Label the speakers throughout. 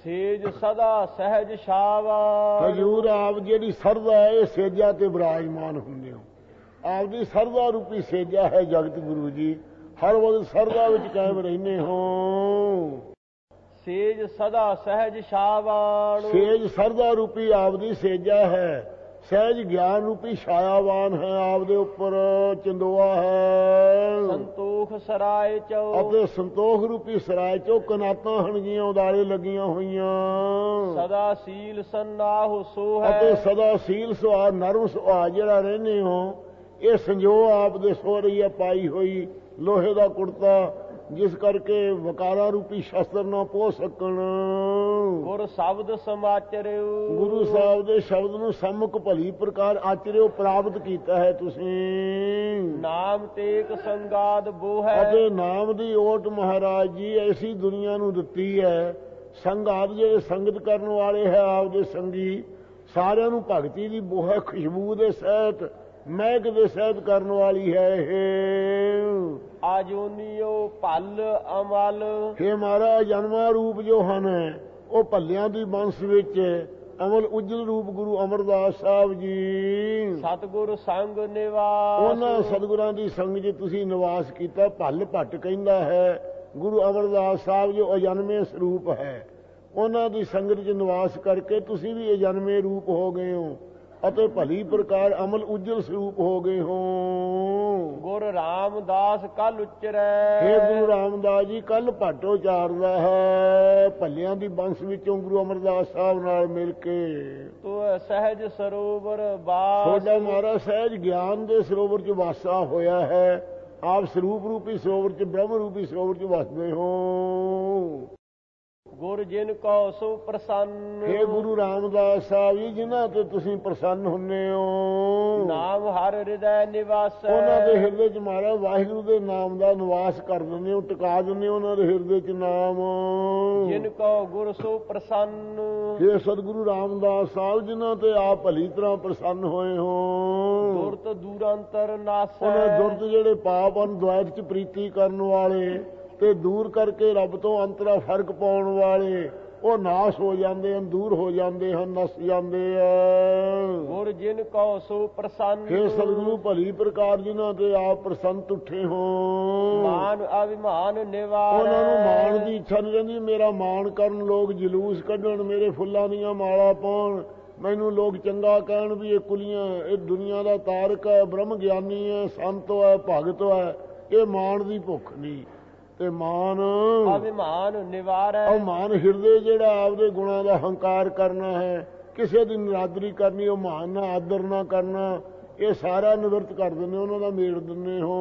Speaker 1: ਸੇਜ ਸਦਾ ਸਹਿਜ ਛਾਵਾ।
Speaker 2: ਹਜ਼ੂਰ ਆਪ ਜਿਹੜੀ ਸਰਦਾ ਹੈ ਇਹ ਸੇਜਾ ਤੇ ਬਿਰਾਜਮਾਨ ਹੁੰਦੇ ਹੋ। ਆਪਦੀ ਸਰਦਾ ਰੂਪੀ ਸੇਜਾ ਹੈ ਜਗਤ ਗੁਰੂ ਜੀ, ਹਰ ਵਕਤ ਸਰਦਾ ਵਿੱਚ ਕਾਇਮ ਰਹਿੰਦੇ ਹੋ।
Speaker 1: ਸੇਜ ਸਦਾ ਸਹਿਜ ਛਾਵਾਨ।
Speaker 2: ਸੇਜ ਸਰਦਾ ਰੂਪੀ ਆਪਦੀ ਸੇਜਾ ਹੈ, ਸਹਿਜ ਗਿਆਨ ਰੂਪੀ ਛਾਇਆਵਾਨ ਹੈ, ਆਪਦੇ ਉੱਪਰ ਚੰਦੋਆ ਹੈ।
Speaker 1: ਸੰਤੋਖ ਸਰਾਏ ਚੋ।
Speaker 2: ਅਤੇ ਸੰਤੋਖ ਰੂਪੀ ਸਰਾਏ ਚੋ ਕਨਾਤਾਂ ਹਣਗੀਆਂ ਉਦਾਰੇ ਲੱਗੀਆਂ ਹੋਈਆਂ।
Speaker 1: ਸਦਾ ਸੀਲ ਸੰਨਾਹੁ ਸੋ ਹੈ।
Speaker 2: ਅਤੇ ਸਦਾ ਸੀਲ ਸੁਹਾ ਨਰਮ ਸੁਹਾ ਜਿਹੜਾ ਰਹਿੰਦੇ ਹੋ, ਇਹ ਸੰਜੋ ਆਪ ਦੇ ਸੋਹਰੀ ਹੈ ਪਾਈ ਹੋਈ ਲੋਹੇ ਦਾ ਕੁੜਤਾ, ਜਿਸ ਕਰਕੇ ਵਕਾਰਾਂ ਰੂਪੀ ਸ਼ਸਤਰ ਨਾ ਪਹੁੰਚ ਸਕਣ।
Speaker 1: ਗੁਰ ਸ਼ਬਦ ਸਮਾਚਰਿਓ। ਗੁਰੂ
Speaker 2: ਸਾਹਿਬ ਦੇ ਸ਼ਬਦ ਨੂੰ ਸਮੁਖ ਭਲੀ ਪ੍ਰਕਾਰ ਆਚਰਿਓ, ਪ੍ਰਾਪਤ ਕੀਤਾ ਹੈ ਤੁਸੀਂ।
Speaker 1: ਨਾਮ ਤੇਕ ਸੰਗਾਦ ਬੋ ਹੈ।
Speaker 2: ਅਤੇ ਨਾਮ ਦੀ ਓਟ ਮਹਾਰਾਜ ਜੀ ਐਸੀ ਦੁਨੀਆ ਨੂੰ ਦਿੱਤੀ ਹੈ। ਸੰਗਾਦ ਜਿਹੜੇ ਸੰਗਤ ਕਰਨ ਵਾਲੇ ਹੈ ਆਪਦੇ ਸੰਗੀ, ਸਾਰਿਆਂ ਨੂੰ ਭਗਤੀ ਦੀ ਬੋ ਹੈ, ਖੁਸ਼ਬੂ ਦੇ ਸਹਿਤ ਮਹਿਕ ਦੇ ਸਹਿਤ ਕਰਨ ਵਾਲੀ ਹੈ ਇਹ।
Speaker 1: ਆਜੋਨੀਓ ਭਲ ਅਮਲ।
Speaker 2: ਇਹ ਮਹਾਰਾਜ ਜਨਮਾਂ ਰੂਪ ਜੋ ਹਨ ਉਹ ਭੱਲਿਆਂ ਦੀ ਬੰਸ ਵਿੱਚ ਅਮਲ ਉਜਲ ਰੂਪ ਗੁਰੂ ਅਮਰਦਾਸ ਸਾਹਿਬ ਜੀ।
Speaker 1: ਸਤਿਗੁਰ ਸੰਗ ਨਿਵਾਸ।
Speaker 2: ਉਹਨਾਂ ਸਤਿਗੁਰਾਂ ਦੀ ਸੰਗ 'ਚ ਤੁਸੀਂ ਨਿਵਾਸ ਕੀਤਾ। ਭੱਲ ਭੱਟ ਕਹਿੰਦਾ ਹੈ ਗੁਰੂ ਅਮਰਦਾਸ ਸਾਹਿਬ ਜੋ ਅਜਨਮੇ ਸਰੂਪ ਹੈ, ਉਹਨਾਂ ਦੀ ਸੰਗਤ 'ਚ ਨਿਵਾਸ ਕਰਕੇ ਤੁਸੀਂ ਵੀ ਅਜਨਮੇ ਰੂਪ ਹੋ ਗਏ ਹੋ ਅਤੇ ਭਲੀ ਪ੍ਰਕਾਰ ਅਮਲ ਉਜਲ ਸਰੂਪ ਹੋ ਗਏ ਹੋ।
Speaker 1: ਗੁਰ ਰਾਮਦਾਸ ਕੱਲ ਉਚਰੈ।
Speaker 2: ਹੇ ਗੁਰੂ ਰਾਮਦਾਸ ਜੀ ਕੱਲ ਭੱਟ ਉਚਾਰਦਾ ਹੈ ਭੱਲਿਆਂ ਦੀ ਬੰਸ ਵਿੱਚੋਂ ਗੁਰੂ ਅਮਰਦਾਸ ਸਾਹਿਬ ਨਾਲ ਮਿਲ ਕੇ।
Speaker 1: ਤੋ ਸਹਿਜ ਸਰੋਵਰ ਬਾਸ।
Speaker 2: ਤੁਹਾਡਾ ਮਹਾਰਾਜ ਸਹਿਜ ਗਿਆਨ ਦੇ ਸਰੋਵਰ 'ਚ ਵਾਸਾ ਹੋਇਆ ਹੈ। ਆਪ ਸਰੂਪ ਰੂਪੀ ਸਰੋਵਰ 'ਚ ਬ੍ਰਹਮ ਰੂਪੀ ਸਰੋਵਰ 'ਚ ਵਸਦੇ ਹੋ।
Speaker 1: ਗੁਰ ਜਿਨ ਕੋ ਸੋ ਪ੍ਰਸੰਨ।
Speaker 2: ਹੇ ਗੁਰੂ ਰਾਮਦਾਸ ਸਾਹਿਬ ਜੀ ਜਿਨ੍ਹਾਂ ਤੇ ਤੁਸੀਂ ਪ੍ਰਸੰਨ ਹੁੰਦੇ ਹੋ।
Speaker 1: ਨਾਮ ਹਰ ਹਿਰਦੈ ਨਿਵਾਸੈ।
Speaker 2: ਉਹਨਾਂ ਦੇ ਹਿਰਦੇ 'ਚ ਮਹਾਰਾਜ ਵਾਹਿਗੁਰੂ ਦੇ ਨਾਮ ਦਾ ਨਿਵਾਸ ਕਰ ਦਿੰਦੇ ਹੋ, ਟਿਕਾ ਦਿੰਦੇ ਹੋ ਉਹਨਾਂ ਦੇ ਹਿਰਦੇ 'ਚ ਨਾਮ।
Speaker 1: ਜਿਨ ਕੋ ਗੁਰ ਸੋ ਪ੍ਰਸੰਨ।
Speaker 2: ਹੇ ਸਤਿਗੁਰੂ ਰਾਮਦਾਸ ਸਾਹਿਬ ਜਿਨ੍ਹਾਂ ਤੇ ਆਪ ਭਲੀ ਤਰ੍ਹਾਂ ਪ੍ਰਸੰਨ ਹੋਏ ਹੋ।
Speaker 1: ਦੁਰਤ ਦੂਰਾਂਤਰ ਨਾਸੈ।
Speaker 2: ਉਹਨਾਂ ਦੁਰਤ ਜਿਹੜੇ ਪਾਪ ਹਨ ਦੁਆਇਤ 'ਚ ਪ੍ਰੀਤੀ ਕਰਨ ਵਾਲੇ ਤੇ ਦੂਰ ਕਰਕੇ ਰੱਬ ਤੋਂ ਅੰਤਰਾ ਫਰਕ ਪਾਉਣ ਵਾਲੇ, ਉਹ ਨਾਸ਼ ਹੋ ਜਾਂਦੇ ਹਨ, ਦੂਰ ਹੋ ਜਾਂਦੇ ਹਨ, ਨਸ ਜਾਂਦੇ ਆ।
Speaker 1: ਗੁਰ ਜਿਨ ਕੋ ਸੋ ਪ੍ਰਸੰਨ।
Speaker 2: ਹੇ ਸਤਿਗੁਰੂ ਭਲੀ ਪ੍ਰਕਾਰ ਜਿਨ੍ਹਾਂ ਤੇ ਆਪ ਪ੍ਰਸੰਨ ਉੱਠੇ ਹੋ।
Speaker 1: ਮਾਨ ਅਭਿਮਾਨ ਨਿਵਾਰੈ।
Speaker 2: ਉਹਨਾਂ ਨੂੰ ਮਾਣ ਦੀ ਇੱਛਾ ਨਹੀਂ ਰਹਿੰਦੀ, ਮੇਰਾ ਮਾਣ ਕਰਨ, ਲੋਕ ਜਲੂਸ ਕੱਢਣ, ਮੇਰੇ ਫੁੱਲਾਂ ਦੀਆਂ ਮਾਲਾ ਪਾਉਣ, ਮੈਨੂੰ ਲੋਕ ਚੰਗਾ ਕਹਿਣ ਵੀ ਇਹ ਕੁਲੀਆਂ, ਇਹ ਦੁਨੀਆ ਦਾ ਤਾਰਕ ਹੈ, ਬ੍ਰਹਮ ਗਿਆਨੀ ਹੈ, ਸੰਤ ਹੈ, ਭਗਤ ਹੈ। ਇਹ ਮਾਣ ਦੀ ਭੁੱਖ ਨਹੀਂ ਤੇ ਮਾਨ
Speaker 1: ਅਭਿਮਾਨ ਨਿਵਾਰੈ।
Speaker 2: ਉਹ ਮਾਨ ਹਿਰਦੇ ਜਿਹੜਾ ਆਪਦੇ ਗੁਣਾਂ ਦਾ ਹੰਕਾਰ ਕਰਨਾ ਹੈ, ਕਿਸੇ ਦੀ ਨਿਰਾਦਰੀ ਕਰਨੀ, ਉਹ ਮਾਨ ਨਾ ਆਦਰ ਨਾ ਕਰਨਾ, ਇਹ ਸਾਰਾ ਨਿਵਰਤ ਕਰ ਦਿੰਦੇ, ਉਹਨਾਂ ਦਾ ਮੇੜ ਦਿੰਦੇ ਹੋ।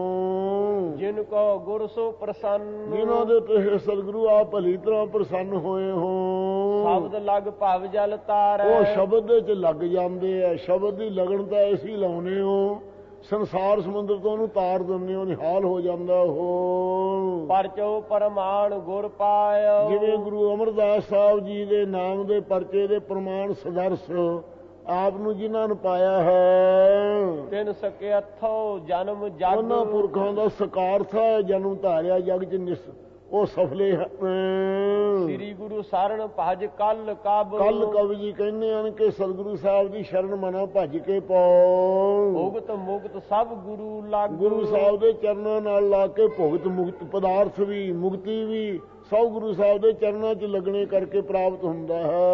Speaker 1: ਜਿਨ ਕੋ ਗੁਰ ਸੋ ਪ੍ਰਸੰਨ।
Speaker 2: ਜਿਨ੍ਹਾਂ ਦੇ ਤੇ ਸਤਿਗੁਰੂ ਆਪ ਭਲੀ ਤਰ੍ਹਾਂ ਪ੍ਰਸੰਨ ਹੋਏ ਹੋ।
Speaker 1: ਸ਼ਬਦ ਲਗ ਭਵ ਜਲ ਤਾਰੈ।
Speaker 2: ਉਹ ਸ਼ਬਦ ਦੇ 'ਚ ਲੱਗ ਜਾਂਦੇ ਆ। ਸ਼ਬਦ ਦੀ ਲਗਨ ਤਾਂ ਐਸੀ ਲਾਉਨੇ ਹੋ, ਸੰਸਾਰ ਸਮੁੰਦਰ ਤੋਂ ਉਹਨੂੰ ਤਾਰ ਦਿੰਦੇ ਹੋ, ਨਿਹਾਲ ਹੋ ਜਾਂਦਾ ਉਹ।
Speaker 1: ਪਰਚੋ ਪਰਮਾਨ ਗੁਰ ਪਾਇਓ।
Speaker 2: ਜਿਵੇਂ ਗੁਰੂ ਅਮਰਦਾਸ ਸਾਹਿਬ ਜੀ ਦੇ ਨਾਮ ਦੇ ਪਰਚੇ ਦੇ ਪ੍ਰਮਾਣ ਸਦਰਸ ਆਪ ਨੂੰ ਜਿਨ੍ਹਾਂ ਨੂੰ ਪਾਇਆ ਹੈ।
Speaker 1: ਤਿਨ ਸਕੇਥੋ ਜਨਮ ਜਗ।
Speaker 2: ਉਹਨਾਂ ਪੁਰਖਾਂ ਦਾ ਸਕਾਰਥ ਹੈ ਜਨਮ ਧਾਰਿਆ ਜਗ 'ਚ, ਉਹ ਸਫਲੇ ਹਨ।
Speaker 1: ਸ੍ਰੀ ਗੁਰੂ ਸਰਣ ਭਜ ਕਲ ਕਬ।
Speaker 2: ਕੱਲ ਕਵੀ ਜੀ ਕਹਿੰਦੇ ਹਨ ਕਿ ਸਤਿਗੁਰੂ ਸਾਹਿਬ ਦੀ ਸ਼ਰਨ ਮਨਾ ਭੱਜ ਕੇ ਪਾਓ।
Speaker 1: ਭੁਗਤ ਮੁਕਤ ਸਭ ਗੁਰੂ ਲਾਗੂ।
Speaker 2: ਗੁਰੂ ਸਾਹਿਬ ਦੇ ਚਰਨਾਂ ਨਾਲ ਲਾ ਕੇ ਭੁਗਤ ਮੁਕਤ ਪਦਾਰਥ ਵੀ, ਮੁਕਤੀ ਵੀ ਸਭ ਗੁਰੂ ਸਾਹਿਬ ਦੇ ਚਰਨਾਂ 'ਚ ਲੱਗਣੇ ਕਰਕੇ ਪ੍ਰਾਪਤ ਹੁੰਦਾ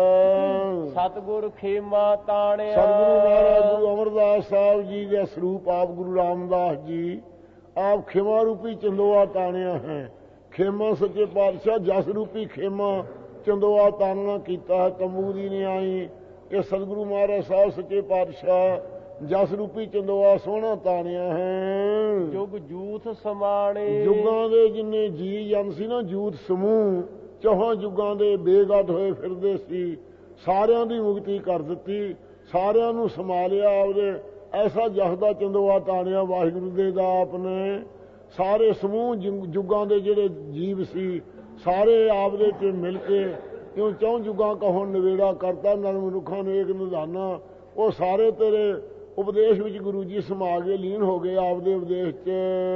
Speaker 2: ਹੈ।
Speaker 1: ਸਤਿਗੁਰ ਖੇਮਾ ਤਾਣਿਆ।
Speaker 2: ਸਤਿਗੁਰੂ ਮਹਾਰਾਜ ਗੁਰੂ ਅਮਰਦਾਸ ਸਾਹਿਬ ਜੀ ਦੇ ਸਰੂਪ ਆਪ ਗੁਰੂ ਰਾਮਦਾਸ ਜੀ ਆਪ ਖੇਮਾ ਰੂਪੀ ਚੰਦੋਆ ਤਾਣਿਆ ਹੈ। ਖੇਮਾ ਸੱਚੇ ਪਾਤਸ਼ਾਹ ਜਸ ਰੂਪੀ ਖੇਮਾ ਚੰਦੋਆ ਤਾਨਣਾ ਕੀਤਾ ਹੈ। ਤੰਬੂ ਦੀ ਨਹੀਂ ਆਈ, ਇਹ ਸਤਿਗੁਰੂ ਮਹਾਰਾਜ ਸਾਹਿਬ ਸੱਚੇ ਪਾਤਸ਼ਾਹ ਜਸ ਰੂਪੀ ਚੰਦੋਆ ਸੋਹਣਾ ਤਾਣਿਆ ਹੈ।
Speaker 1: ਜੁਗ ਜੂਥ ਸਮਾਣੇ।
Speaker 2: ਯੁੱਗਾਂ ਦੇ ਜਿੰਨੇ ਜੀ ਜਨ ਸੀ ਨਾ, ਜੂਥ ਸਮੂਹ ਚੌਹਾਂ ਯੁੱਗਾਂ ਦੇ ਬੇਗਤ ਹੋਏ ਫਿਰਦੇ ਸੀ, ਸਾਰਿਆਂ ਦੀ ਮੁਕਤੀ ਕਰ ਦਿੱਤੀ, ਸਾਰਿਆਂ ਨੂੰ ਸੰਭਾਲਿਆ ਆਪਦੇ। ਐਸਾ ਜਸ ਦਾ ਚੰਦੋਆ ਤਾਣਿਆ ਵਾਹਿਗੁਰੂ ਦੇ ਦਾ ਆਪ ਨੇ। ਸਾਰੇ ਸਮੂਹ ਯੁੱਗਾਂ ਦੇ ਜਿਹੜੇ ਜੀਵ ਸੀ ਸਾਰੇ ਆਪਦੇ 'ਚ ਮਿਲ ਕੇ ਕਿਉਂ ਚੌਂ ਯੁੱਗਾਂ ਕਾ ਹੁਣ ਨਿਵੇੜਾ ਕਰਤਾ, ਨਰ ਮਨੁੱਖਾਂ ਨੂੰ ਏਕ ਨਿਧਾਨਾ। ਉਹ ਸਾਰੇ ਤੇਰੇ ਉਪਦੇਸ਼ ਵਿੱਚ ਗੁਰੂ ਜੀ ਸਮਾ ਗਏ, ਲੀਨ ਹੋ ਗਏ ਆਪਦੇ ਉਪਦੇਸ਼ 'ਚ।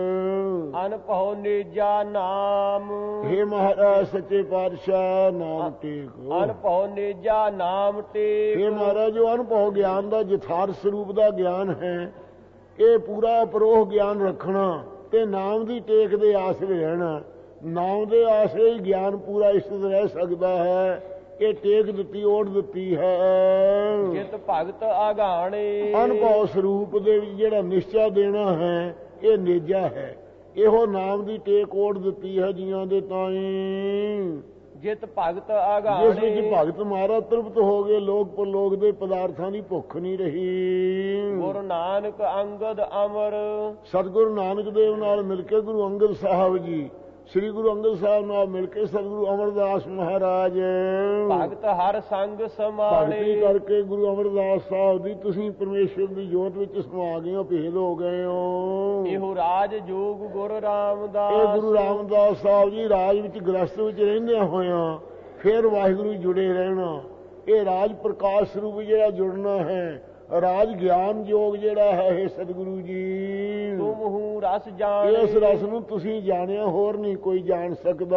Speaker 1: ਅਨਭਉ ਨੇਜਾ ਨਾਮ।
Speaker 2: ਹੇ ਮਹਾਰਾਜ ਸੱਚੇ ਪਾਤਸ਼ਾਹ, ਨਾਮ ਟੇਕ।
Speaker 1: ਅਨਭਉ ਨੇਜਾ ਨਾਮ ਟੇਕ।
Speaker 2: ਹੇ ਮਹਾਰਾਜ, ਜੋ ਅਨਭਉ ਗਿਆਨ ਦਾ ਯਥਾਰਥ ਸਰੂਪ ਦਾ ਗਿਆਨ ਹੈ, ਇਹ ਪੂਰਾ ਅਪਰੋਹ ਗਿਆਨ ਰੱਖਣਾ ਤੇ ਨਾਮ ਦੀ ਟੇਕ ਦੇ ਆਸਰੇ ਰਹਿਣਾ। ਨਾਮ ਦੇ ਆਸਰੇ ਹੀ ਗਿਆਨ ਪੂਰਾ ਇਸਤ ਰਹਿ ਸਕਦਾ ਹੈ। ਇਹ ਟੇਕ ਦਿੱਤੀ, ਓਟ ਦਿੱਤੀ ਹੈ।
Speaker 1: ਜਿਤ ਭਗਤ ਆਗਾਣੇ।
Speaker 2: ਅਨਭਉ ਸਰੂਪ ਦੇ ਵਿੱਚ ਜਿਹੜਾ ਨਿਸ਼ਚਾ ਦੇਣਾ ਹੈ, ਇਹ ਨੇਜਾ ਹੈ। ਇਹੋ ਨਾਮ ਦੀ ਟੇਕ ਓਟ ਦਿੱਤੀ ਹੈ ਜੀਆਂ ਦੇ ਤਾਈਂ।
Speaker 1: ਜਿਤ ਭਗਤ ਆਗਾਣੇ।
Speaker 2: ਜਿਸ ਵਿੱਚ ਭਗਤ ਮਹਾਰਾਜ ਤ੍ਰਿਪਤ ਹੋ ਗਏ, ਲੋਕ ਪਰਲੋਕ ਦੇ ਪਦਾਰਥਾਂ ਦੀ ਭੁੱਖ ਨਹੀਂ ਰਹੀ।
Speaker 1: ਗੁਰੂ ਨਾਨਕ ਅੰਗਦ ਅਮਰ।
Speaker 2: ਸਤਿਗੁਰੂ ਨਾਨਕ ਦੇਵ ਨਾਲ ਮਿਲ ਕੇ ਗੁਰੂ ਅੰਗਦ ਸਾਹਿਬ ਜੀ, ਸ੍ਰੀ ਗੁਰੂ ਅੰਗਦ ਸਾਹਿਬ ਨਾਲ ਮਿਲ ਕੇ ਸਤਿਗੁਰੂ ਅਮਰਦਾਸ ਮਹਾਰਾਜ
Speaker 1: ਭਗਤ ਹਰ ਸੰਗ ਸਮਾਣੇ।
Speaker 2: ਭਗਤੀ ਕਰਕੇ ਗੁਰੂ ਅਮਰਦਾਸ ਸਾਹਿਬ ਦੀ ਤੁਸੀਂ ਪਰਮੇਸ਼ਰ ਦੀ ਜੋਤ ਵਿੱਚ ਸਮਾ ਗਏ ਹੋ, ਭੇਦ ਹੋ ਗਏ ਹੋ।
Speaker 1: ਇਹੋ ਰਾਜ ਜੋਗ ਗੁਰੂ ਰਾਮਦਾਸ।
Speaker 2: ਇਹ ਗੁਰੂ ਰਾਮਦਾਸ ਸਾਹਿਬ ਜੀ ਰਾਜ ਵਿੱਚ ਗ੍ਰਸਤ ਵਿੱਚ ਰਹਿੰਦਿਆਂ ਹੋਇਆਂ ਫਿਰ ਵਾਹਿਗੁਰੂ ਜੁੜੇ ਰਹਿਣਾ। ਇਹ ਰਾਜ ਪ੍ਰਕਾਸ਼ ਸਰੂਪ ਜਿਹੜਾ ਜੁੜਨਾ ਹੈ, ਰਾਜ ਗਿਆਨ ਯੋਗ ਜਿਹੜਾ ਹੈ, ਇਹ ਸਤਿਗੁਰੂ ਜੀ
Speaker 1: ਤੁਮਹੂ ਰਸ ਜਾਣੇ।
Speaker 2: ਇਸ ਰਸ ਨੂੰ ਤੁਸੀਂ ਜਾਣਿਆ, ਹੋਰ ਨਹੀਂ ਕੋਈ ਜਾਣ ਸਕਦਾ।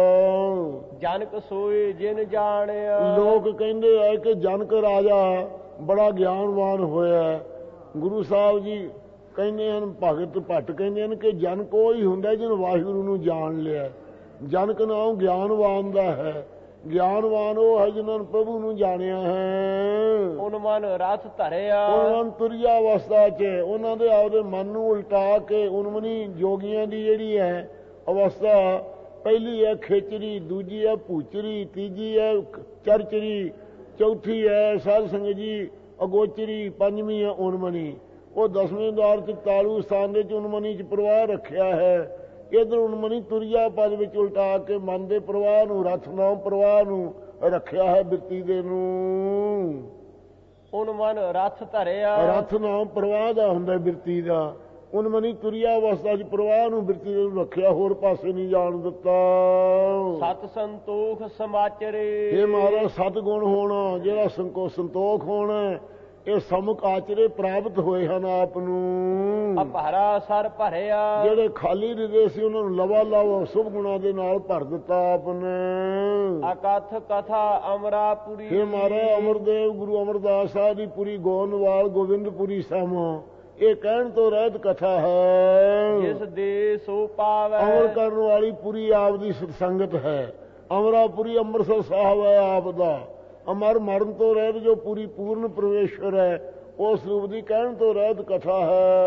Speaker 1: ਜਨਕ ਸੋਏ ਜਿਨ ਜਾਣਿਆ।
Speaker 2: ਲੋਕ ਕਹਿੰਦੇ ਆ ਕਿ ਜਨਕ ਰਾਜਾ ਬੜਾ ਗਿਆਨਵਾਨ ਹੋਇਆ। ਗੁਰੂ ਸਾਹਿਬ ਜੀ ਕਹਿੰਦੇ ਹਨ, ਭਗਤ ਭੱਟ ਕਹਿੰਦੇ ਹਨ ਕਿ ਜਨਕ ਉਹ ਹੀ ਹੁੰਦਾ ਜਿਹਨੇ ਵਾਹਿਗੁਰੂ ਨੂੰ ਜਾਣ ਲਿਆ। ਜਨਕ ਨਾਮ ਗਿਆਨਵਾਨ ਦਾ ਹੈ। ਗਿਆਨਵਾਨ ਉਹ ਹੈ ਜਿਨ੍ਹਾਂ ਨੇ ਪ੍ਰਭੂ ਨੂੰ ਜਾਣਿਆ ਹੈ।
Speaker 1: ਉਨ ਮਨ ਰਸ ਧਰਿਆ।
Speaker 2: ਉਹਨਾਂ ਨੂੰ ਤੁਰਿਆ ਅਵਸਥਾ 'ਚ ਉਹਨਾਂ ਦੇ ਆਪਦੇ ਮਨ ਨੂੰ ਉਲਟਾ ਕੇ ਉਨਮਨੀ ਜੋਗੀਆਂ ਦੀ ਜਿਹੜੀ ਹੈ ਅਵਸਥਾ, ਪਹਿਲੀ ਹੈ ਖੇਚਰੀ, ਦੂਜੀ ਹੈ ਭੂਚਰੀ, ਤੀਜੀ ਹੈ ਚਰਚਰੀ, ਚੌਥੀ ਹੈ ਸਾਧ ਸੰਗਤ ਜੀ ਅਗੋਚਰੀ, ਪੰਜਵੀਂ ਹੈ ਉਨਮਨੀ। ਉਹ 10ਵੇਂ ਦਵਾਰ 'ਚ ਤਾਲੂ ਸਥਾਨ ਦੇ 'ਚ ਉਨਮਨੀ 'ਚ ਪ੍ਰਵਾਹ ਰੱਖਿਆ ਹੈ। ਇਧਰ ਉਨਮਨੀ ਤੁਰਿਆ ਪਦ ਵਿੱਚ ਉਲਟਾ ਕੇ ਮਨ ਦੇ ਪ੍ਰਵਾਹ ਨੂੰ, ਰਥ ਨਾਮ ਪ੍ਰਵਾਹ ਨੂੰ ਰੱਖਿਆ ਹੈ ਬਿਰਤੀ ਦੇ ਨੂੰ।
Speaker 1: ਉਨ ਮਨ ਰਥ ਧਰਿਆ।
Speaker 2: ਰਥ ਨਾਮ ਪ੍ਰਵਾਹ ਦਾ ਹੁੰਦਾ ਬਿਰਤੀ ਦਾ। ਉਨਮਨੀ ਤੁਰਿਆ ਅਵਸਥਾ 'ਚ ਪ੍ਰਵਾਹ ਨੂੰ ਬਿਰਤੀ ਦੇ ਨੂੰ ਰੱਖਿਆ, ਹੋਰ ਪਾਸੇ ਨਹੀਂ ਜਾਣ ਦਿੱਤਾ।
Speaker 1: ਸਤ ਸੰਤੋਖ ਸਮਾਚਰੇ।
Speaker 2: ਇਹ ਮਹਾਰਾਜ ਸਤ ਗੁਣ ਹੋਣਾ, ਜਿਹੜਾ ਸੰਤੋਖ ਹੋਣਾ, ਇਹ ਸਮੁਖ ਆਚਰੇ ਪ੍ਰਾਪਤ ਹੋਏ ਹਨ ਆਪ ਨੂੰ।
Speaker 1: ਅਪਹਰਾ ਸਰ ਭਰਿਆ।
Speaker 2: ਜਿਹੜੇ ਖਾਲੀ ਹਿਰਦੇ ਸੀ ਉਹਨਾਂ ਨੂੰ ਲਵਾ ਲਵ ਸੁਭ ਗੁਣਾ ਦੇ ਨਾਲ ਭਰ ਦਿੱਤਾ ਆਪ ਨੇ।
Speaker 1: ਅਕਥ ਕਥਾ ਅਮਰਾਪੁਰੀ।
Speaker 2: ਇਹ ਮਹਾਰਾਜ ਅਮਰਦੇਵ ਗੁਰੂ ਅਮਰਦਾਸ ਸਾਹਿਬ ਦੀ ਪੂਰੀ ਗੋਨਵਾਲ ਗੋਬਿੰਦਪੁਰੀ ਸਮਾ, ਇਹ ਕਹਿਣ ਤੋਂ ਰਹਿਤ ਕਥਾ ਹੈ।
Speaker 1: ਜਿਸ ਦੇ ਸੋ ਪਾਵੈ।
Speaker 2: ਅਮਰ ਕਰਨ ਵਾਲੀ ਪੂਰੀ ਆਪ ਦੀ ਸਤਸੰਗਤ ਹੈ। ਅਮਰਾਪੁਰੀ ਅੰਮ੍ਰਿਤਸਰ ਸਾਹਿਬ ਹੈ ਆਪ ਦਾ। ਅਮਰ ਮਰਨ ਤੋਂ ਰਹਿਤ ਜੋ ਪੂਰੀ ਪੂਰਨ ਪਰਮੇਸ਼ਵਰ ਹੈ, ਉਸ ਰੂਪ ਦੀ ਕਹਿਣ ਤੋਂ ਰਹਿਤ ਕਥਾ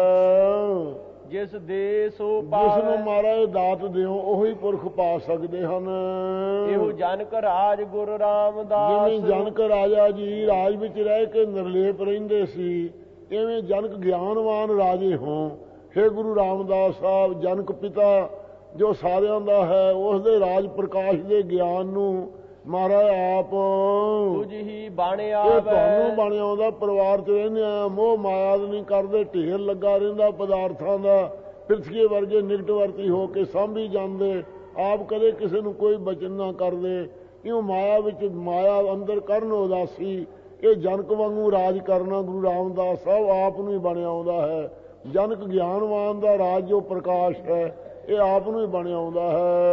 Speaker 2: ਹੈ।
Speaker 1: ਜਿਸ ਦੇ ਸੋ ਪਾਵੈ।
Speaker 2: ਜਿਸ ਨੂੰ ਮਹਾਰਾਜ ਦਾਤ ਦਿਓ ਉਹੀ ਪੁਰਖ ਪਾ ਸਕਦੇ ਹਨ।
Speaker 1: ਇਹੋ ਜਨਕ ਰਾਜ ਗੁਰੂ ਰਾਮਦਾਸ।
Speaker 2: ਜਿਵੇਂ ਜਨਕ ਰਾਜਾ ਜੀ ਰਾਜ ਵਿੱਚ ਰਹਿ ਕੇ ਨਿਰਲੇਪ ਰਹਿੰਦੇ ਸੀ, ਇਵੇਂ ਜਨਕ ਗਿਆਨਵਾਨ ਰਾਜੇ ਹੋਂ। ਹੇ ਗੁਰੂ ਰਾਮਦਾਸ ਸਾਹਿਬ ਜਨਕ ਪਿਤਾ ਜੋ ਸਾਰਿਆਂ ਦਾ ਹੈ, ਉਸ ਦੇ ਰਾਜ ਪ੍ਰਕਾਸ਼ ਦੇ ਗਿਆਨ ਨੂੰ ਮਹਾਰਾਜ ਆਪ
Speaker 1: ਤੁਝ ਹੀ ਬਾਣਿਆ।
Speaker 2: ਇਹ ਤੁਹਾਨੂੰ ਬਣਿਆ ਆਉਂਦਾ। ਪਰਿਵਾਰ 'ਚ ਰਹਿੰਦੇ ਆ, ਮੋਹ ਮਾਇਆ ਨਹੀਂ ਕਰਦੇ, ਢੇਰ ਲੱਗਾ ਰਹਿੰਦਾ ਪਦਾਰਥਾਂ ਦਾ। ਪਿਰਥੀਏ ਵਰਗੇ ਨਿਕਟ ਵਰਤੀ ਹੋ ਕੇ ਸਾਂਭੀ ਜਾਂਦੇ, ਆਪ ਕਦੇ ਕਿਸੇ ਨੂੰ ਕੋਈ ਬਚਨ ਨਾ ਕਰਦੇ। ਇਉਂ ਮਾਇਆ ਵਿੱਚ ਮਾਇਆ ਅੰਦਰ ਕਰਨ ਉਦਾਸੀ। ਇਹ ਜਨਕ ਵਾਂਗੂ ਰਾਜ ਕਰਨਾ ਗੁਰੂ ਰਾਮਦਾਸ ਸਾਹਿਬ ਆਪ ਨੂੰ ਹੀ ਬਣਿਆ ਆਉਂਦਾ ਹੈ। ਜਨਕ ਗਿਆਨਵਾਨ ਦਾ ਰਾਜ ਜੋ ਪ੍ਰਕਾਸ਼ ਹੈ, ਇਹ ਆਪ ਨੂੰ ਹੀ ਬਣਿਆ ਆਉਂਦਾ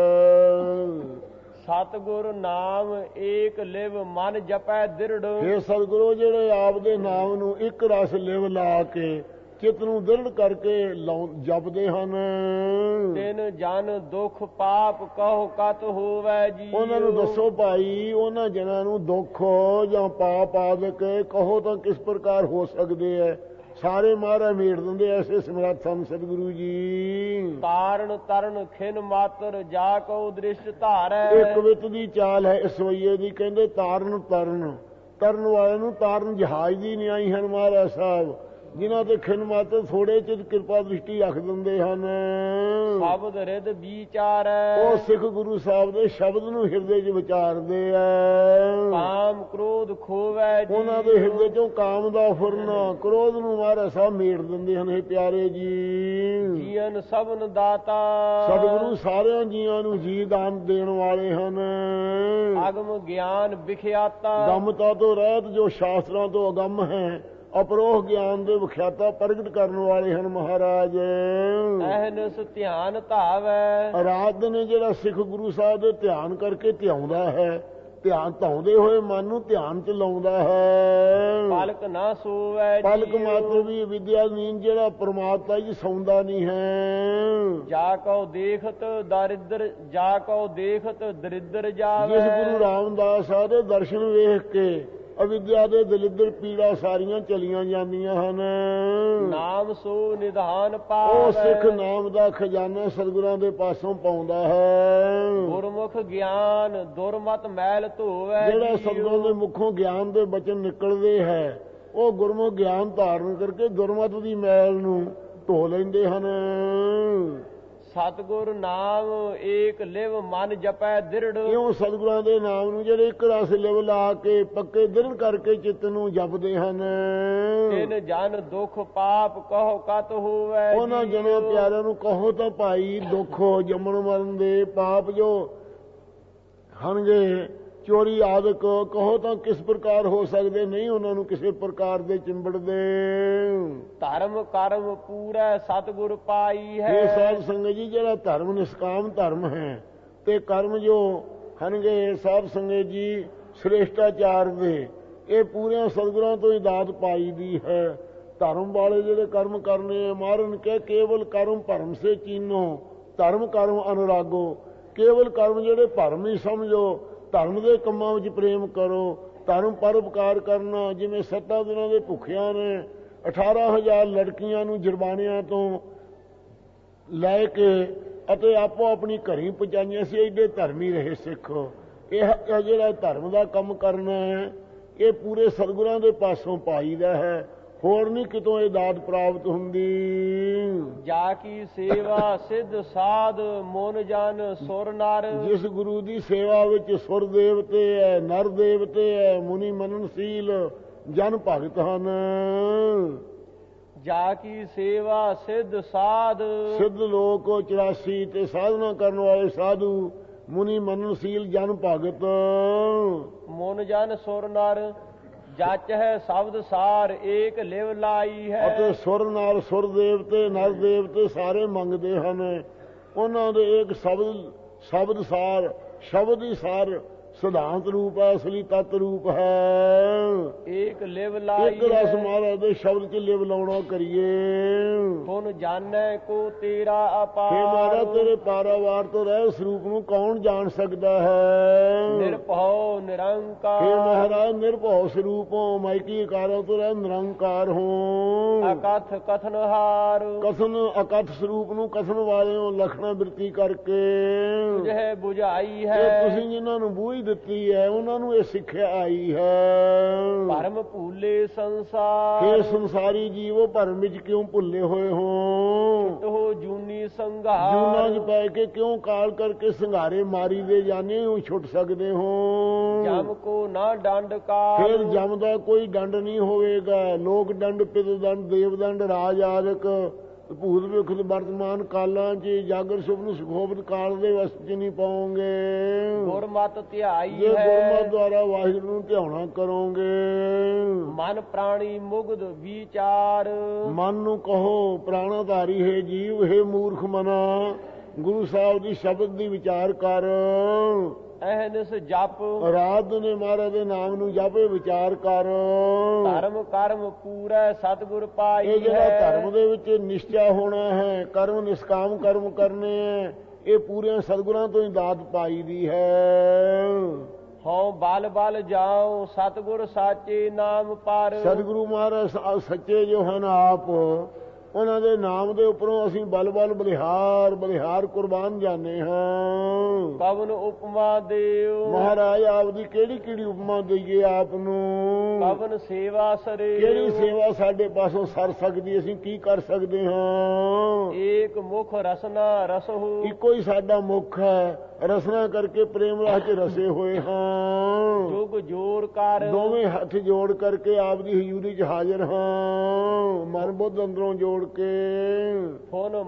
Speaker 2: ਹੈ।
Speaker 1: ਸਤਿਗੁਰ ਨਾਮ ਏਕ ਲਿਵ ਮਨ ਜਪੈ ਦਿਰੜ।
Speaker 2: ਇਹ ਸਤਿਗੁਰੂ ਜਿਹੜੇ ਆਪ ਦੇ ਨਾਮ ਨੂੰ ਇੱਕ ਰਸ ਲਿਵ ਲਾ ਕੇ ਚਿੱਤ ਨੂੰ ਦ੍ਰਿੜ ਕਰਕੇ ਜਪਦੇ ਹਨ।
Speaker 1: ਤਿਨ ਜਨ ਦੁਖ ਪਾਪ ਕਹੋ ਕਤ ਹੋਵੈ ਜੀ।
Speaker 2: ਉਹਨਾਂ ਨੂੰ ਦੱਸੋ ਭਾਈ, ਉਹਨਾਂ ਜਨਾਂ ਨੂੰ ਦੁੱਖ ਜਾਂ ਪਾਪ ਆਦਿਕ ਕਹੋ ਤਾਂ ਕਿਸ ਪ੍ਰਕਾਰ ਹੋ ਸਕਦੇ ਹੈ। ਸਾਰੇ ਮਹਾਰਾਜ ਮੇੜ ਦਿੰਦੇ ਐਸੇ ਸਮਰੱਥ ਹਨ ਸਤਿਗੁਰੂ ਜੀ।
Speaker 1: ਤਾਰਨ ਤਰਨ ਖਿਨ ਮਾਤਰ ਜਾ ਕਉ ਦ੍ਰਿਸ਼ਟ ਧਾਰੈ।
Speaker 2: ਇੱਕ ਵਿਤ ਦੀ ਚਾਲ ਹੈ ਇਸ ਵਈਏ ਦੀ, ਕਹਿੰਦੇ ਤਾਰਨ ਤਰਨ ਵਾਲੇ ਨੂੰ ਤਾਰਨ ਜਹਾਜ਼ ਦੀ ਨਹੀਂ ਆਈ ਹਨ ਮਹਾਰਾਜ ਸਾਹਿਬ, ਜਿਨ੍ਹਾਂ ਤੇ ਖਿਨ ਮਾਤਰ ਥੋੜੇ ਚਿਰ ਕਿਰਪਾ ਦ੍ਰਿਸ਼ਟੀ ਰੱਖ ਦਿੰਦੇ ਹਨ।
Speaker 1: ਸ਼ਬਦ ਰਿਦ ਵਿਚਾਰੈ।
Speaker 2: ਉਹ ਸਿੱਖ ਗੁਰੂ ਸਾਹਿਬ ਦੇ ਸ਼ਬਦ ਨੂੰ ਹਿਰਦੇ 'ਚ ਵਿਚਾਰਦੇ ਐ।
Speaker 1: ਕਾਮ ਕ੍ਰੋਧ ਖੋਵੈ ਜੀ।
Speaker 2: ਉਹਨਾਂ ਦੇ ਹਿਰਦੇ 'ਚੋਂ ਕਾਮ ਦਾ ਫੁਰਨਾ, ਕ੍ਰੋਧ ਨੂੰ ਮਹਾਰਾਜ ਸਾਹਿਬ ਮੇੜ ਦਿੰਦੇ ਹਨ। ਇਹ ਪਿਆਰੇ ਜੀ,
Speaker 1: ਜੀਵਨ ਸਭਨ ਦਾਤਾ।
Speaker 2: ਸਤਿਗੁਰੂ ਸਾਰਿਆਂ ਜੀਆਂ ਨੂੰ ਜੀ ਦਾਨ ਦੇਣ ਵਾਲੇ ਹਨ।
Speaker 1: ਅਗਮ ਗਿਆਨ ਵਿਖਿਆਤਾ।
Speaker 2: ਗਮਤਾ ਤੋਂ ਰਹਿਤ ਜੋ ਸ਼ਾਸਤਰਾਂ ਤੋਂ ਅਗੰਮ ਹੈ, ਅਪਰੋਹ ਗਿਆਨ ਦੇ ਵਿਖਿਆਤਾ ਪ੍ਰਗਟ ਕਰਨ ਵਾਲੇ ਹਨ ਮਹਾਰਾਜ।
Speaker 1: ਅਹਨਿਸ ਧਿਆਨ ਧਾਵੈ,
Speaker 2: ਰਾਤ ਨੇ ਜਿਹੜਾ ਸਿੱਖ ਗੁਰੂ ਸਾਹਿਬ ਦੇ ਧਿਆਨ ਕਰਕੇ ਧਿਆਉਂਦਾ ਹੈ, ਧਿਆਨ ਧਾਉਂਦੇ ਹੋਏ ਮਨ ਨੂੰ ਧਿਆਨ ਚ ਲਾਉਂਦਾ ਹੈ।
Speaker 1: ਪਲਕ ਨਾ ਸੋਵੈ,
Speaker 2: ਪਲਕ ਮਾਤਰ ਵੀ ਵਿਦਿਆ ਨੀਂਦ ਜਿਹੜਾ ਪ੍ਰਮਾਤਮਾ ਜੀ ਸੌਂਦਾ ਨਹੀਂ ਹੈ।
Speaker 1: ਜਾ ਕਉ ਦੇਖਤ ਦਰਿਦਰ, ਜਾ ਕਉ ਦੇਖਤ ਦਰਿਦਰ ਜਾਵੈ।
Speaker 2: ਜਿਸ ਗੁਰੂ ਰਾਮਦਾਸ ਸਾਹਿਬ ਦੇ ਦਰਸ਼ਨ ਵੇਖ ਕੇ ਅਵਿਦਿਆ ਦੇ ਦਲਿੱਦਰ ਪੀੜਾ ਸਾਰੀਆਂ ਚਲੀਆਂ ਜਾਂਦੀਆਂ ਹਨ।
Speaker 1: ਨਾਮ ਸੋ ਨਿਧਾਨ ਪਾਵੈ,
Speaker 2: ਉਹ ਸਿੱਖ ਨਾਮ ਦਾ ਖਜ਼ਾਨਾ ਸਤਿਗੁਰਾਂ ਦੇ ਪਾਸੋਂ ਪਾਉਂਦਾ ਹੈ।
Speaker 1: ਗੁਰਮੁਖ ਗਿਆਨ ਦੁਰਮਤ ਮੈਲ ਧੋਵੈ,
Speaker 2: ਜਿਹੜਾ ਸਤਿਗੁਰਾਂ ਦੇ ਮੁਖੋਂ ਗਿਆਨ ਦੇ ਬਚਨ ਨਿਕਲਦੇ ਹੈ ਉਹ ਗੁਰਮੁਖ ਗਿਆਨ ਧਾਰਨ ਕਰਕੇ ਦੁਰਮਤ ਦੀ ਮੈਲ ਨੂੰ ਧੋ ਲੈਂਦੇ ਹਨ।
Speaker 1: ਸਤਿਗੁਰ ਨਾਮ ਏਕ ਲਿਵ ਮਨ ਜਪੈ ਦਿਰੜ,
Speaker 2: ਇਉਂ ਸਤਿਗੁਰਾਂ ਦੇ ਨਾਮ ਨੂੰ ਜਿਹੜੇ ਇੱਕ ਰਸ ਲਿਵ ਲਾ ਕੇ ਪੱਕੇ ਦਿਨ ਕਰਕੇ ਚਿੱਤ ਨੂੰ ਜਪਦੇ ਹਨ।
Speaker 1: ਤਿਨ ਜਨ ਦੁਖ ਪਾਪ ਕਹੋ ਕਤ ਹੋਵੈ,
Speaker 2: ਉਹਨਾਂ ਜਨਾਂ ਪਿਆਰਿਆਂ ਨੂੰ ਕਹੋ ਤਾਂ ਭਾਈ ਦੁੱਖ ਜੰਮਣ ਮਰਨ ਦੇ ਪਾਪ ਜੋ ਹਨਗੇ ਚੋਰੀ ਆਦਿਕ ਕਹੋ ਤਾਂ ਕਿਸ ਪ੍ਰਕਾਰ ਹੋ ਸਕਦੇ, ਨਹੀਂ ਉਹਨਾਂ ਨੂੰ ਕਿਸੇ ਪ੍ਰਕਾਰ ਦੇ ਚਿੰਬੜਦੇ।
Speaker 1: ਧਰਮ ਕਰਮ ਪੂਰਾ ਸਤਿਗੁਰ ਪਾਈ ਹੈ।
Speaker 2: ਇਹ ਸਾਧ ਸੰਗਤ ਜੀ ਜਿਹੜਾ ਧਰਮ ਨਿਸ਼ਕਾਮ ਧਰਮ ਹੈ ਤੇ ਕਰਮ ਜੋ ਹਨਗੇ ਸਾਧ ਸੰਗਤ ਜੀ ਸ੍ਰੇਸ਼ਟਾਚਾਰ ਦੇ ਇਹ ਪੂਰਿਆਂ ਸਤਿਗੁਰਾਂ ਤੋਂ ਹੀ ਦਾਤ ਪਾਈ ਦੀ ਹੈ। ਧਰਮ ਵਾਲੇ ਜਿਹੜੇ ਕਰਮ ਕਰਨੇ ਮਾਰਨ ਕੇ ਕੇਵਲ ਕਰਮ ਭਰਮ ਸੇ ਚੀਨੋ, ਧਰਮ ਕਰਮ ਅਨੁਰਾਗੋ। ਕੇਵਲ ਕਰਮ ਜਿਹੜੇ ਭਰਮ ਹੀ ਸਮਝੋ, ਧਰਮ ਦੇ ਕੰਮਾਂ ਵਿੱਚ ਪ੍ਰੇਮ ਕਰੋ। ਧਰਮ ਪਰਉਪਕਾਰ ਕਰਨਾ, ਜਿਵੇਂ 7 ਦਿਨਾਂ ਦੇ ਭੁੱਖਿਆਂ ਨੇ 18,000 ਲੜਕੀਆਂ ਨੂੰ ਜੁਰਮਾਨਿਆਂ ਤੋਂ ਲੈ ਕੇ ਅਤੇ ਆਪੋ ਆਪਣੀ ਘਰੀ ਪਹੁੰਚਾਈਆਂ ਸੀ। ਐਡੇ ਧਰਮੀ ਰਹੇ ਸਿੱਖ। ਇਹ ਜਿਹੜਾ ਧਰਮ ਦਾ ਕੰਮ ਕਰਨਾ ਹੈ ਇਹ ਪੂਰੇ ਸਤਿਗੁਰਾਂ ਦੇ ਪਾਸੋਂ ਪਾਈਦਾ ਹੈ, ਹੋਰ ਨਹੀਂ ਕਿਤੋਂ ਇਹ ਦਾਤ ਪ੍ਰਾਪਤ ਹੁੰਦੀ।
Speaker 1: ਜਾ ਕੀ ਸੇਵਾ ਸਿੱਧ ਸਾਧ ਮੋਨ ਜਨ ਸੁਰ ਨਰ,
Speaker 2: ਜਿਸ ਗੁਰੂ ਦੀ ਸੇਵਾ ਵਿੱਚ ਸੁਰ ਦੇਵਤੇ ਹੈ, ਨਰ ਦੇਵਤੇ ਹੈ, ਮੁਨੀ ਮਨਨਸ਼ੀਲ ਜਨ ਭਗਤ ਹਨ।
Speaker 1: ਜਾ ਕੀ ਸੇਵਾ ਸਿੱਧ ਸਾਧ,
Speaker 2: ਸਿੱਧ ਲੋਕ 84 ਤੇ ਸਾਧਨਾ ਕਰਨ ਵਾਲੇ ਸਾਧੂ ਮੁਨੀ ਮਨਨਸ਼ੀਲ ਜਨ ਭਗਤ।
Speaker 1: ਮੋਨ ਜਨ ਸੁਰ ਨਰ ਜਚ ਹੈ ਸ਼ਬਦ ਸਾਰ ਏਕ ਲਿਵ ਲਾਈ ਹੈ।
Speaker 2: ਅਤੇ ਸੁਰ ਨਾਲ ਸੁਰ ਦੇਵਤੇ ਨਰ ਦੇਵਤੇ ਸਾਰੇ ਮੰਗਦੇ ਹਨ। ਉਹਨਾਂ ਦੇ ਇੱਕ ਸ਼ਬਦ ਸਾਰ, ਸ਼ਬਦ ਹੀ ਸਾਰ ਸਿਧਾਂਤ ਰੂਪ ਹੈ, ਅਸਲੀ ਤਤ ਰੂਪ ਹੈ।
Speaker 1: ਏਕ ਲਿਵ ਲਾਈ
Speaker 2: ਇੱਕ ਰਸ ਮਹਾਰਾਜ ਦੇ ਸ਼ਬਦ 'ਚ ਲਿਵ ਲਾਉਣਾ ਕਰੀਏ।
Speaker 1: ਹੁਣ ਜਾਣੈ ਕੋ ਤੇਰਾ ਅਪਾਰ,
Speaker 2: ਹੇ ਮਹਾਰਾਜ ਤੇਰੇ ਪਾਰਾਵਾਰ ਤੋਂ ਰਹਿ ਸਰੂਪ ਨੂੰ ਕੌਣ ਜਾਣ ਸਕਦਾ ਹੈ।
Speaker 1: ਨਿਰਭਉ ਨਿਰੰਕਾਰ,
Speaker 2: ਹੇ ਮਹਾਰਾਜ ਨਿਰਭਉ ਸਰੂਪੋਂ ਮਾਇਕੀ ਕਾਰਾਂ ਤੋਂ ਰਹਿ ਨਿਰੰਕਾਰ ਹੋ।
Speaker 1: ਅਕਥ ਕਥਨਹਾਰ,
Speaker 2: ਕਥਨ ਅਕਥ ਸਰੂਪ ਨੂੰ ਕਥਨ ਵਾਲਿਓ ਲਖਣਾ ਬਿਰਤੀ ਕਰਕੇ
Speaker 1: ਤੁਝੇ ਬੁਝਾਈ
Speaker 2: ਇਹ
Speaker 1: ਹੈ।
Speaker 2: ਤੁਸੀਂ ਜਿਨ੍ਹਾਂ ਨੂੰ ਬੂਝ ਦਿੱਤੀ ਹੈ ਉਹਨਾਂ ਨੂੰ ਇਹ ਸਿੱਖਿਆ ਆਈ ਹੈ।
Speaker 1: ਭਰਮ ਭੂਲੇ ਸੰਸਾਰ,
Speaker 2: ਹੇ ਸੰਸਾਰੀ ਜੀਵੋ ਭਰਮ ਵਿੱਚ ਕਿਉਂ ਭੁੱਲੇ ਹੋਏ ਹੋ।
Speaker 1: ਤੋ ਜੂਨੀ ਸੰਘਾਰ,
Speaker 2: ਜੂਨਾਂ 'ਚ ਪੈ ਕੇ ਕਿਉਂ ਕਾਲ ਕਰਕੇ ਸੰਘਾਰੇ ਮਾਰੀ ਦੇ ਜਾਣੇ ਹੋ, ਛੁੱਟ ਸਕਦੇ ਹੋ।
Speaker 1: ਜਮ ਕੋ ਨਾ ਡੰਡ ਕਾਲ,
Speaker 2: ਫਿਰ ਜਮ ਦਾ ਕੋਈ ਦੰਡ ਨਹੀਂ ਹੋਵੇਗਾ। ਲੋਕ ਦੰਡ, ਪਿਤ ਦੰਡ, ਦੇਵ ਦੰਡ, ਰਾਜ ਆਦਿਕ ਭੂਤ ਵਿਖਤ ਵਰਤਮਾਨ ਕਾਲਾਂ 'ਚ ਜਾਗਰ ਸੁਪਨ ਸੁਖੋਬਤ ਕਾਲ ਦੇ ਵਸ 'ਚ ਨਹੀਂ ਪਾਓਗੇ।
Speaker 1: ਗੁਰਮਤਿ ਧਿਆਈ
Speaker 2: ਜੇ
Speaker 1: ਹੈ।
Speaker 2: ਗੁਰਮਤਿ ਦੁਆਰਾ ਵਾਹਿਗੁਰੂ ਨੂੰ ਧਿਆਉਣਾ ਕਰੋਗੇ।
Speaker 1: ਮਨ ਪ੍ਰਾਣੀ ਮੁਗਧ ਵਿਚਾਰ,
Speaker 2: ਮਨ ਨੂੰ ਕਹੋ ਪ੍ਰਾਣਾਧਾਰੀ ਹੈ ਜੀਵ, ਹੈ ਮੂਰਖ ਮਨਾ ਗੁਰੂ ਸਾਹਿਬ ਦੀ ਸ਼ਬਦ ਦੀ ਵਿਚਾਰ ਕਰ।
Speaker 1: ਅਹਨਿਸ ਜਪ,
Speaker 2: ਰਾਤ ਨੇ ਮਹਾਰਾਜ ਦੇ ਨਾਮ ਨੂੰ ਜਪੇ ਵਿਚਾਰ ਕਰ।
Speaker 1: ਧਰਮ ਕਰਮ ਪੂਰਾ ਸਤਿਗੁਰ ਪਾਈ
Speaker 2: ਇਹ ਜਿਹੜਾ
Speaker 1: ਹੈ।
Speaker 2: ਧਰਮ ਦੇ ਵਿੱਚ ਨਿਸ਼ਚਾ ਹੋਣਾ ਹੈ, ਕਰਮ ਨਿਸ਼ਕਾਮ ਕਰਮ ਕਰਨੇ ਹੈ, ਇਹ ਪੂਰੇ ਸਤਿਗੁਰਾਂ ਤੋਂ ਹੀ ਦਾਤ ਪਾਈ ਦੀ ਹੈ।
Speaker 1: ਹਉ ਬਲ ਬਲ ਜਾਉ ਸਤਿਗੁਰ ਸਾਚੇ ਨਾਮ ਪਰ,
Speaker 2: ਸਤਿਗੁਰੂ ਮਹਾਰਾਜ ਸੱਚੇ ਜੋ ਹਨ ਆਪ, ਉਹਨਾਂ ਦੇ ਨਾਮ ਦੇ ਉੱਪਰੋਂ ਅਸੀਂ ਬਲ ਬਲ ਬਲਿਹਾਰ ਕੁਰਬਾਨ ਜਾਂਦੇ ਹਾਂ।
Speaker 1: ਕਵਨ ਉਪਮਾ ਦੇਉ,
Speaker 2: ਮਹਾਰਾਜ ਆਪ ਦੀ ਕਿਹੜੀ ਕਿਹੜੀ ਉਪਮਾ ਦਈਏ ਆਪ ਨੂੰ।
Speaker 1: ਕਵਨ ਸੇਵਾ ਸਰੇ,
Speaker 2: ਕਿਹੜੀ ਸੇਵਾ ਸਾਡੇ ਪਾਸੋਂ ਸਰ ਸਕਦੀ, ਅਸੀਂ ਕੀ ਕਰ ਸਕਦੇ ਹਾਂ।
Speaker 1: ਏਕ ਮੁਖ ਰਸਨਾ ਰਸਹੂ,
Speaker 2: ਇੱਕੋ ਹੀ ਸਾਡਾ ਮੁਖ ਹੈ, ਰਸਨਾ ਕਰਕੇ ਪ੍ਰੇਮ ਰਾਹ 'ਚ ਰਸੇ ਹੋਏ ਹਾਂ।
Speaker 1: ਜੁਗ ਜੋਰ ਜੋੜ ਕਰ
Speaker 2: ਦੋਵੇਂ ਹੱਥ ਜੋੜ ਕਰਕੇ ਆਪ ਦੀ ਹਜ਼ੂਰੀ 'ਚ ਹਾਜ਼ਰ ਹਾਂ, ਮਨ ਬੁੱਧ ਅੰਦਰੋਂ ਜੋੜ ਕੇ।
Speaker 1: ਹੁਣ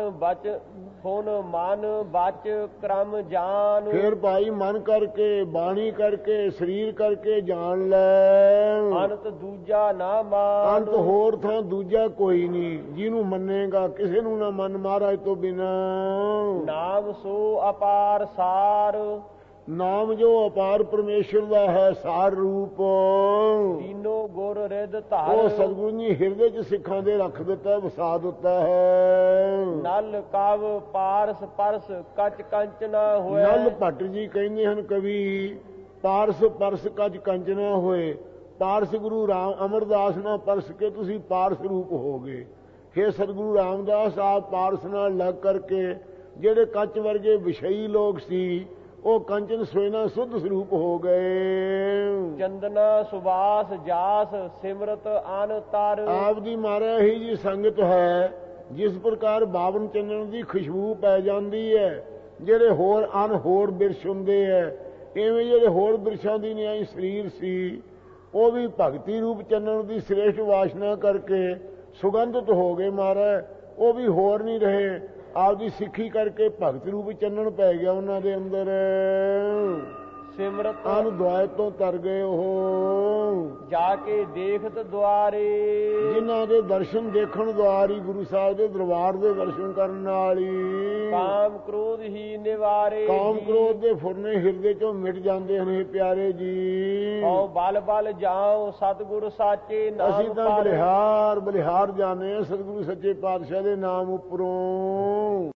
Speaker 1: ਮਨ ਬਚ ਕਰਮ ਜਾਨ।
Speaker 2: ਫਿਰ ਭਾਈ ਮਨ ਕਰਕੇ, ਬਾਣੀ ਕਰਕੇ, ਸਰੀਰ ਕਰਕੇ ਜਾਣ ਲੈ,
Speaker 1: ਅੰਤ ਦੂਜਾ ਨਾ ਮਾਨ।
Speaker 2: ਅੰਤ ਹੋਰ ਥਾਂ ਦੂਜਾ ਕੋਈ ਨਹੀਂ, ਜਿਹਨੂੰ ਮੰਨੇਗਾ ਕਿਸੇ ਨੂੰ ਨਾ ਮੰਨ ਮਹਾਰਾਜ ਤੋਂ ਬਿਨਾ।
Speaker 1: ਨਾਮ ਸੋ ਅਪਾਰ ਸਾਰ,
Speaker 2: ਨਾਮ ਜੋ ਅਪਾਰ ਪਰਮੇਸ਼ਰ ਦਾ ਹੈ ਸਾਰ ਰੂਪ,
Speaker 1: ਤੀਨੋ ਗੁਰ ਰਿਦ
Speaker 2: ਉਹ
Speaker 1: ਧਾਰ।
Speaker 2: ਸਤਿਗੁਰੂ ਨੇ ਹਿਰਦੇ 'ਚ ਸਿੱਖਾਂ ਦੇ ਰੱਖ ਦਿੱਤਾ, ਵਸਾ ਦਿੱਤਾ ਹੈ।
Speaker 1: ਨਲ ਕਵ ਪਾਰਸ ਪਰਸ ਕਚ ਕੰਚ ਨਾ ਹੋਏ।
Speaker 2: ਨਲ ਭੱਟ ਜੀ ਕਹਿੰਦੇ ਹਨ ਕਵੀ, ਪਾਰਸ ਪਰਸ ਕੱਚ ਕੰਚ ਨਾ ਹੋਏ। ਪਾਰਸ ਗੁਰੂ ਰਾਮ ਅਮਰਦਾਸ ਨਾਲ ਪਰਸ ਕੇ ਤੁਸੀਂ ਪਾਰਸ ਰੂਪ ਹੋ ਗਏ। ਹੇ ਸਤਿਗੁਰੂ ਰਾਮਦਾਸ ਆਪ ਪਾਰਸ ਨਾਲ ਲੱਗ ਕਰਕੇ ਜਿਹੜੇ ਕੱਚ ਵਰਗੇ ਵਿਸ਼ਈ ਲੋਕ ਸੀ, ਉਹ ਕੰਚਨ ਸੋਇਨਾ ਸੁੱਧ ਸਰੂਪ ਹੋ ਗਏ।
Speaker 1: ਚੰਦਨਾ ਸੁਬਾਸ ਜਾਸ ਸਿਮਰਤ ਅਨ ਤਰ।
Speaker 2: ਆਪ ਦੀ ਮਾਰਿਆ ਹੀ ਜੀ ਸੰਗਤ ਹੈ, ਜਿਸ ਪ੍ਰਕਾਰ ਬਾਵਨ ਚੰਦਨ ਦੀ ਖੁਸ਼ਬੂ ਪੈ ਜਾਂਦੀ ਹੈ। ਜਿਹੜੇ ਹੋਰ ਹੋਰ ਬਿਰਸ਼ ਹੁੰਦੇ ਹੈ, ਇਵੇਂ ਜਿਹੜੇ ਹੋਰ ਬਿਰਸ਼ਾਂ ਦੀ ਨਿਆਈ ਸਰੀਰ ਸੀ, ਉਹ ਵੀ ਭਗਤੀ ਰੂਪ ਚੰਦਨ ਦੀ ਸ੍ਰੇਸ਼ਟ ਵਾਸ਼ਨਾ ਕਰਕੇ ਸੁਗੰਧਿਤ ਹੋ ਗਏ ਮਹਾਰਾਜ। ਉਹ ਵੀ ਹੋਰ ਨਹੀਂ ਰਹੇ, ਆਪਦੀ ਸਿੱਖੀ ਕਰਕੇ ਭਗਤ ਰੂਪ ਚੰਨਣ ਪੈ ਗਿਆ ਉਹਨਾਂ ਦੇ ਅੰਦਰ।
Speaker 1: ਸਿਮਰਤ
Speaker 2: ਦੁਆਇ ਤੋਂ ਤਰ ਗਏ ਉਹ,
Speaker 1: ਜਾ ਕੇ ਦੇਖਤ ਦੁਆਰੇ।
Speaker 2: ਜਿਨ੍ਹਾਂ ਦੇ ਦਰਸ਼ਨ ਦੇਖਣ ਦੁਆਰੀ, ਗੁਰੂ ਸਾਹਿਬ ਦੇ ਦਰਬਾਰ ਦੇ ਦਰਸ਼ਨ ਕਰਨ ਵਾਲੀ।
Speaker 1: ਕਾਮ ਕ੍ਰੋਧ ਹੀ ਨਿਵਾਰੇ।
Speaker 2: ਕਾਮ ਕ੍ਰੋਧ ਦੇ ਫੁਰਨੇ ਹਿਰਦੇ ਚੋਂ ਮਿਟ ਜਾਂਦੇ ਹਨ ਪਿਆਰੇ ਜੀ।
Speaker 1: ਓ ਬਲ ਬਲ ਜਾਓ ਸਤਿਗੁਰ ਸਾਚੇ ਨਾਮ।
Speaker 2: ਅਸੀਂ ਤਾਂ ਬਲਿਹਾਰ ਜਾਣੇ ਸਤਿਗੁਰੂ ਸੱਚੇ ਪਾਤਸ਼ਾਹ ਦੇ ਨਾਮ ਉੱਪਰੋਂ।